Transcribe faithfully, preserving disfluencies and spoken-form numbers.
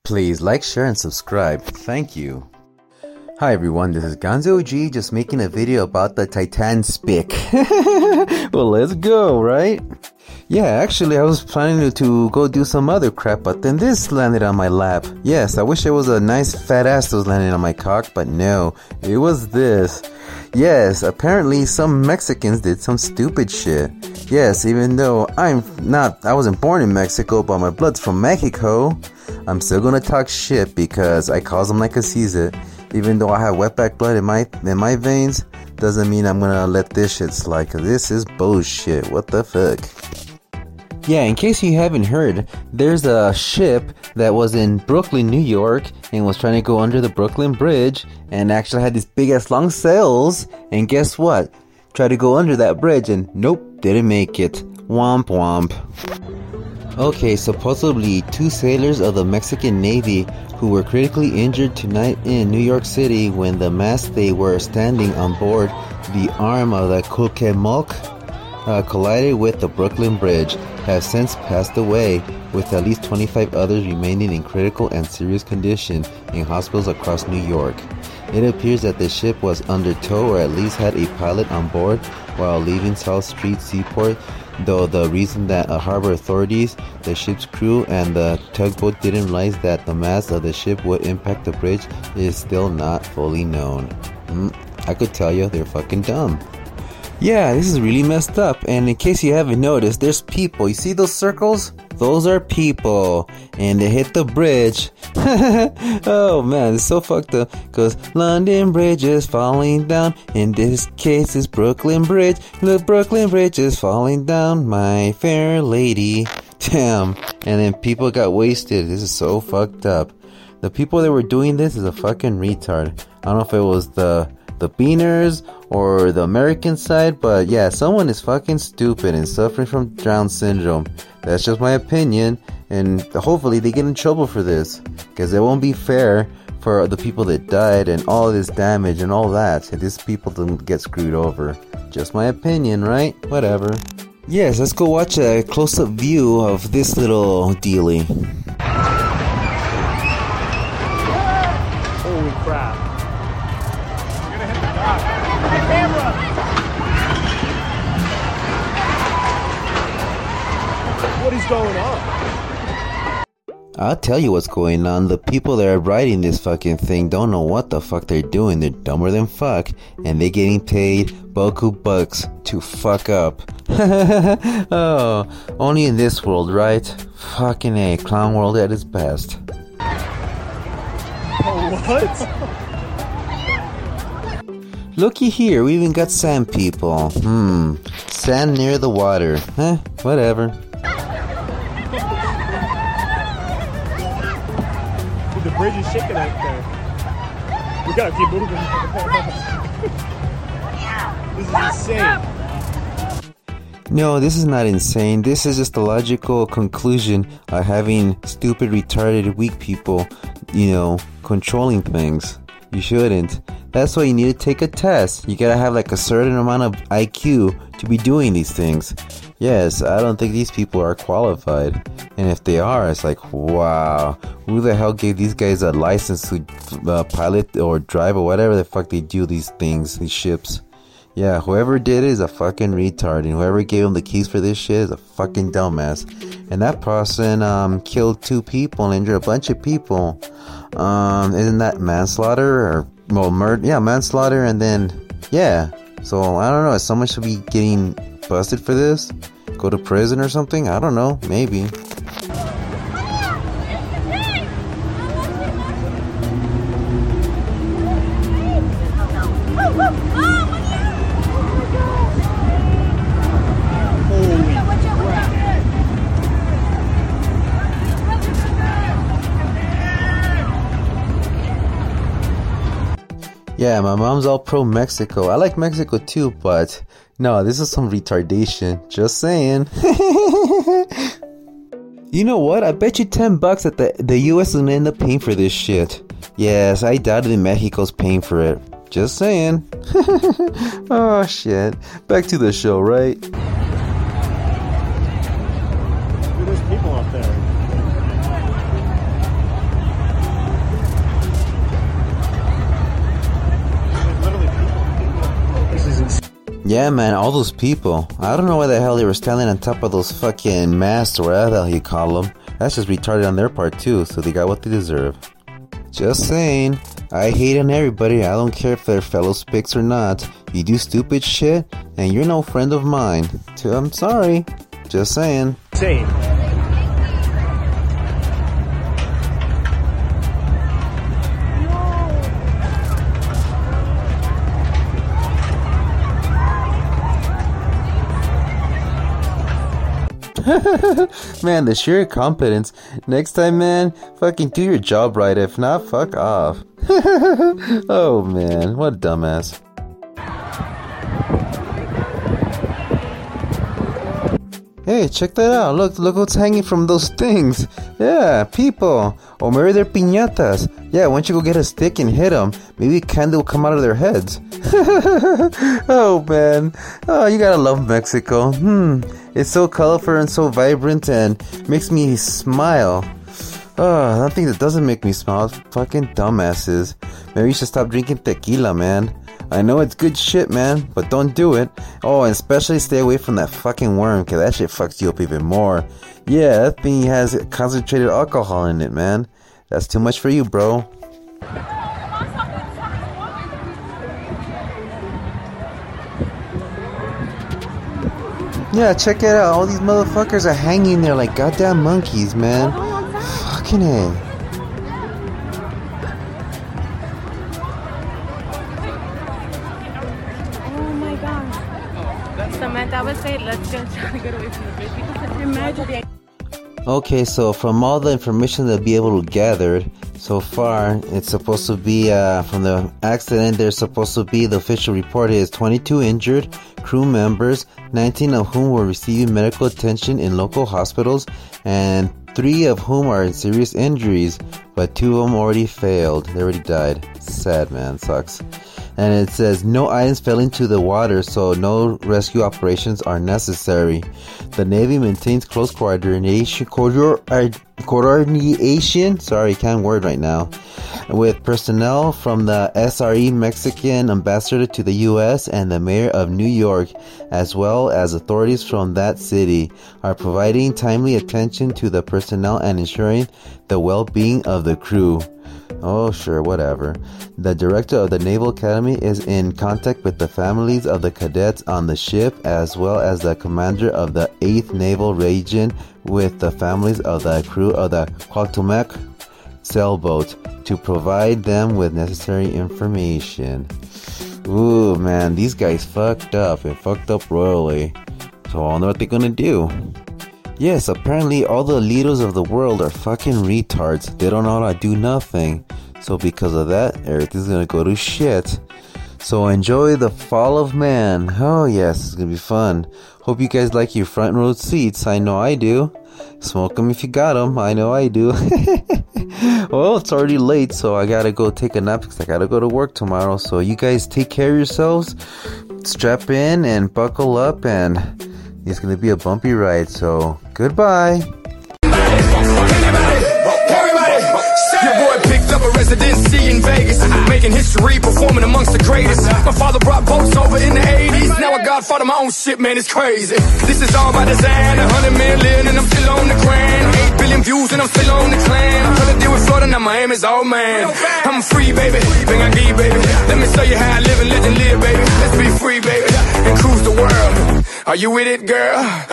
Please like, share, and subscribe. Thank you. Hi everyone, this is Gonzo G, just making a video about the Titan Spic. Well, let's go, right? Yeah, actually I was planning to, to go do some other crap, but then this landed on my lap. Yes, I wish it was a nice fat ass that was landing on my cock, but no, it was this. Yes, apparently some Mexicans did some stupid shit. Yes, even though I'm not, I wasn't born in Mexico, but my blood's from Mexico, I'm still gonna talk shit because I cause them like I sees it. Even though I have wetback blood in my in my veins, doesn't mean I'm gonna let this shit slide, cause this is bullshit. What the fuck? Yeah, in case you haven't heard, there's a ship that was in Brooklyn, New York, and was trying to go under the Brooklyn Bridge, and actually had these big ass long sails, and guess what? Tried to go under that bridge, and nope, didn't make it. Womp womp. Okay, supposedly two sailors of the Mexican Navy who were critically injured tonight in New York City when the mast they were standing on board, the arm of the Cuauhtémoc, uh, collided with the Brooklyn Bridge, have since passed away, with at least twenty-five others remaining in critical and serious condition in hospitals across New York. It appears that the ship was under tow, or at least had a pilot on board, while leaving South Street Seaport, though the reason that uh, harbor authorities, the ship's crew, and the tugboat didn't realize that the mast of the ship would impact the bridge is still not fully known. Mm, I could tell you, they're fucking dumb. Yeah, this is really messed up, and in case you haven't noticed, there's people. You see those circles? Those are people, and they hit the bridge. Oh man, it's so fucked up, cause London Bridge is falling down. In this case, it's Brooklyn Bridge. The Brooklyn Bridge is falling down, my fair lady. Damn, and then people got wasted. This is so fucked up. The people that were doing this is a fucking retard. I don't know if it was the the Beaners or the American side, but yeah, someone is fucking stupid and suffering from Down syndrome. That's just my opinion, and hopefully they get in trouble for this, because it won't be fair for the people that died and all this damage and all that. These people don't get screwed over. Just my opinion, right? Whatever. Yes, let's go watch a close-up view of this little dealie. Holy crap. Camera. What is going on? I'll tell you what's going on. The people that are riding this fucking thing don't know what the fuck they're doing. They're dumber than fuck, and they're getting paid boku bucks to fuck up. Oh, only in this world, right? Fucking A, clown world at its best. Oh, what? Looky here, we even got sand people. Hmm, sand near the water. Eh, whatever. Dude, the bridge is shaking out there. We gotta keep moving. This is insane. No, this is not insane. This is just the logical conclusion of having stupid, retarded, weak people, you know, controlling things. You shouldn't. That's why you need to take a test. You gotta have like a certain amount of I Q to be doing these things. Yes, I don't think these people are qualified. And if they are, it's like, wow, who the hell gave these guys a license to uh, pilot or drive or whatever the fuck they do these things, these ships? Yeah, whoever did it is a fucking retard, and whoever gave them the keys for this shit is a fucking dumbass. And that person um, killed two people and injured a bunch of people. Um, isn't that manslaughter or well, murder? Yeah, manslaughter, and then yeah. So I don't know. Someone should be getting busted for this. Go to prison or something. I don't know. Maybe. Yeah, my mom's all pro Mexico. I like Mexico too, but no, this is some retardation. Just saying. You know what? I bet you ten bucks that the, the U S is gonna end up paying for this shit. Yes, I doubt that Mexico's paying for it. Just saying. Oh shit. Back to the show, right? Dude, there's people up there. Yeah, man, all those people. I don't know why the hell they were standing on top of those fucking masts or whatever the hell you call them. That's just retarded on their part too, so they got what they deserve. Just saying. I hate on everybody. I don't care if they're fellow spics or not. You do stupid shit, and you're no friend of mine. I'm sorry. Just saying. Same. Man, the sheer incompetence. Next time, man, fucking do your job right. If not, fuck off. Oh, man, what a dumbass. Hey, check that out. Look, look what's hanging from those things. Yeah, people. Or maybe they're piñatas. Yeah, why don't you go get a stick and hit them? Maybe a candle will come out of their heads. Oh, man. Oh, you gotta love Mexico. Hmm. It's so colorful and so vibrant and makes me smile. Oh, nothing that doesn't make me smile is fucking dumbasses. Maybe you should stop drinking tequila, man. I know it's good shit, man, but don't do it. Oh, and especially stay away from that fucking worm, cause that shit fucks you up even more. Yeah, that thing has concentrated alcohol in it, man. That's too much for you, bro. Yeah, check it out. All these motherfuckers are hanging there like goddamn monkeys, man. Fucking A. Samantha would say, let's go try to get away from the fish because imagine. Okay, so from all the information that be able to gather so far, it's supposed to be uh, from the accident. There's supposed to be the official report is twenty-two injured crew members, nineteen of whom were receiving medical attention in local hospitals, and three of whom are in serious injuries. But two of them already failed. They already died. Sad, man. Sucks. And it says no items fell into the water, so no rescue operations are necessary. The Navy maintains close coordination, coordination, sorry, can't word right now, with personnel from the S R E Mexican ambassador to the U S and the mayor of New York, as well as authorities from that city, are providing timely attention to the personnel and ensuring the well-being of the crew. Oh, sure, whatever. The director of the Naval Academy is in contact with the families of the cadets on the ship, as well as the commander of the eighth Naval Region with the families of the crew of the Cuauhtémoc sailboat to provide them with necessary information. Ooh, man, these guys fucked up and fucked up royally. So I wonder what they're gonna do. Yes, apparently all the leaders of the world are fucking retards. They don't know how to do nothing. So because of that, everything's gonna go to shit. So enjoy the fall of man. Oh yes, it's gonna be fun. Hope you guys like your front row seats. I know I do. Smoke them if you got them. I know I do. Well, it's already late, so I gotta go take a nap because I gotta go to work tomorrow. So you guys take care of yourselves. Strap in and buckle up, and it's gonna be a bumpy ride. So goodbye. Up a residency in Vegas, making history, performing amongst the greatest. My father brought boats over in the eighties. Now I godfather my own shit, man, it's crazy. This is all by design. A hundred million and I'm still on the grind. Eight billion views and I'm still on the climb. I'm trying to deal with Florida, now Miami's all man. I'm free, baby, bring I give, baby. Let me show you how I live and let you live, baby. Let's be free, baby, and cruise the world. Are you with it, girl?